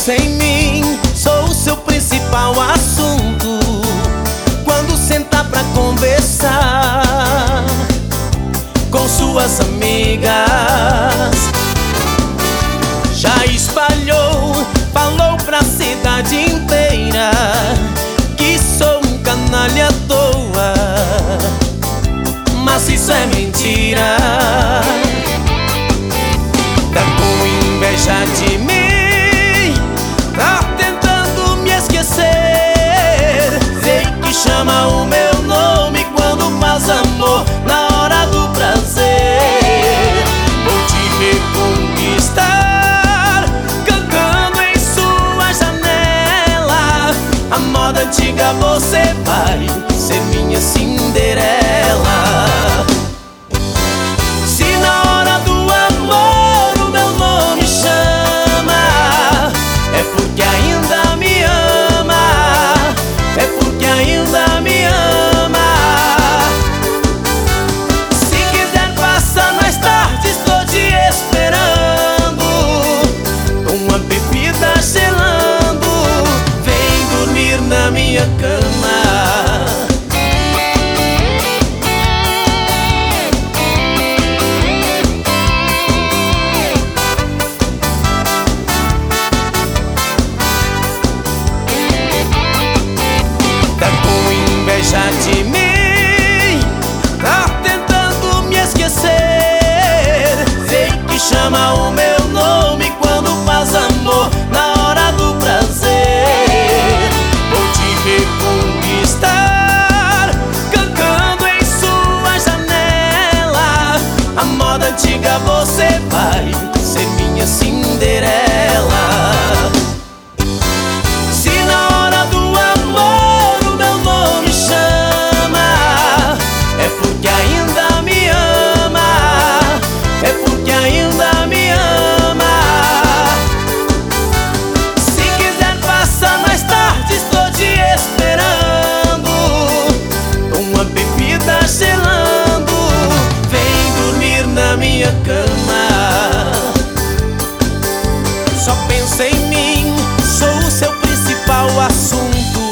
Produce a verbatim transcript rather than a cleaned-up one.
pensa em mim, sou o seu principal assunto. Quando sentar pra conversar com suas amigas, já espalhou, falou pra cidade inteira que sou um canalha à toa, mas isso é mentira. Tá com inveja de mim, tá tentando me esquecer. Sei que chama o meu nome quando faz amor na hora do prazer. Vou te reconquistar cantando em sua janela. A moda antiga você vai ser minha Cinderela. Se na hora do amor o meu nome chama, é porque ainda me ama, é porque ainda me ama. Se quiser passar mais tarde, estou te esperando, com uma bebida gelando. Vem dormir na minha cama. Já de mim, tá tentando me esquecer. Sei que chama o meu nome quando faz amor na hora do prazer. Vou te reconquistar cantando em sua janela. A moda antiga você vai ser minha Cinderela. Se na hora do amor o meu nome chama, é porque ainda me ama, é porque ainda me ama. Se quiser passar mais tarde, estou te esperando, com uma bebida gelando. Vem dormir na minha cama. Só pensa em mim, sou o seu principal assunto.